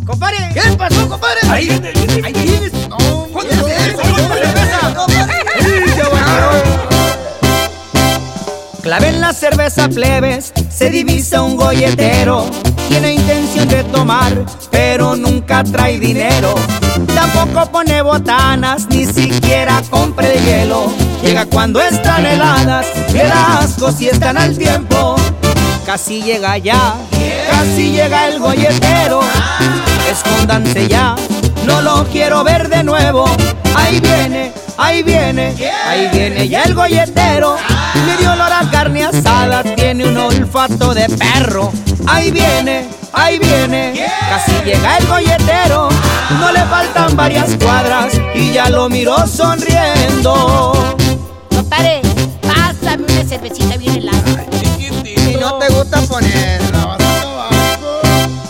Compadre. ¿Qué pasó, compadre? Ahí viene. Ahí vienes. No, Ponte cerveza. Claven la cerveza, plebes, se divisa un golletero. Tiene intención de tomar, pero nunca trae dinero. Tampoco pone botanas, ni siquiera compra el hielo. Llega cuando están heladas, le da asco si están al tiempo. Casi llega ya, casi llega el golletero. Escóndanse ya, no lo quiero ver de nuevo. Ahí viene, ahí viene, ahí viene ya el golletero. Le dio olor a carne asada, tiene un olfato de perro. Ahí viene, casi llega el golletero. No le faltan varias cuadras y ya lo miró sonriendo. Compadre, pásame una cervecita bien helada. Si no te gusta ponerla, vas a tabaco.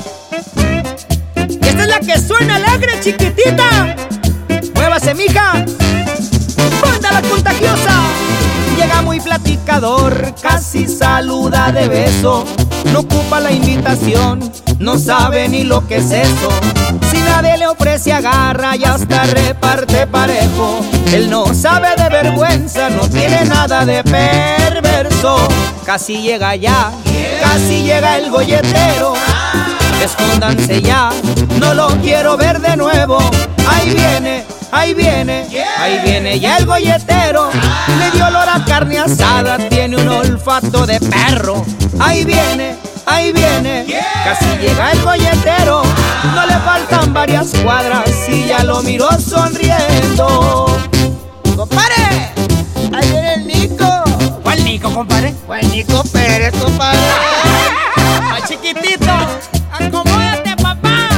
Esta es la que suena alegre, chiquitita. Muévase, mija. ¡Banda la contagiosa! Llega muy platicador, casi saluda de beso. No ocupa la invitación, no sabe ni lo que es eso. Si nadie le ofrece agarra y hasta reparte parejo. Él no sabe de vergüenza, no tiene nada de perverso. Casi llega ya, casi llega el golletero. Escóndanse ya, no lo quiero ver de nuevo. Ahí viene, ahí viene, ahí viene ya el golletero. Le dio olor a carne asada, tiene un olfato de perro. Ahí viene, casi llega el golletero. No le faltan varias cuadras y ya lo miró sonriendo. Compadre, ahí viene el Nico. ¿Cuál Nico, compadre? Pues Nico Pérez, compadre. ¡Ay, chiquitito! ¡Acomódate, papá!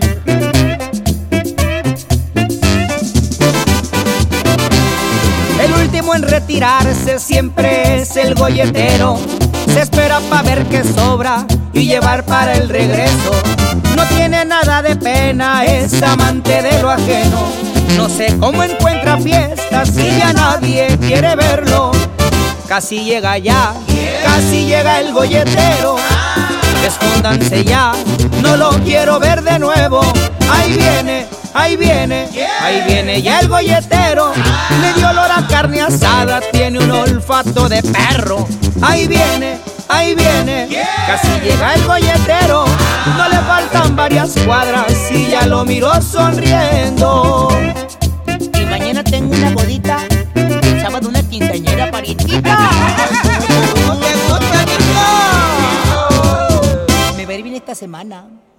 El último en retirarse siempre es el golletero. Se espera pa' ver qué sobra y llevar para el regreso. No tiene nada de pena, es amante de lo ajeno. No sé cómo encuentra fiestas si ya nadie quiere verlo. Casi llega ya, casi llega el golletero. Escóndanse ya, no lo quiero ver de nuevo. Ahí viene, ahí viene, ahí viene ya el golletero. Le dio olor a carne asada, tiene un olfato de perro. Ahí viene, casi llega el golletero. No le faltan varias cuadras y ya lo miró sonriendo. Y mañana tengo una bodita, el sábado una quinceañera parientita. ¿Cómo te gusta, Nico? Me va a ir bien esta semana.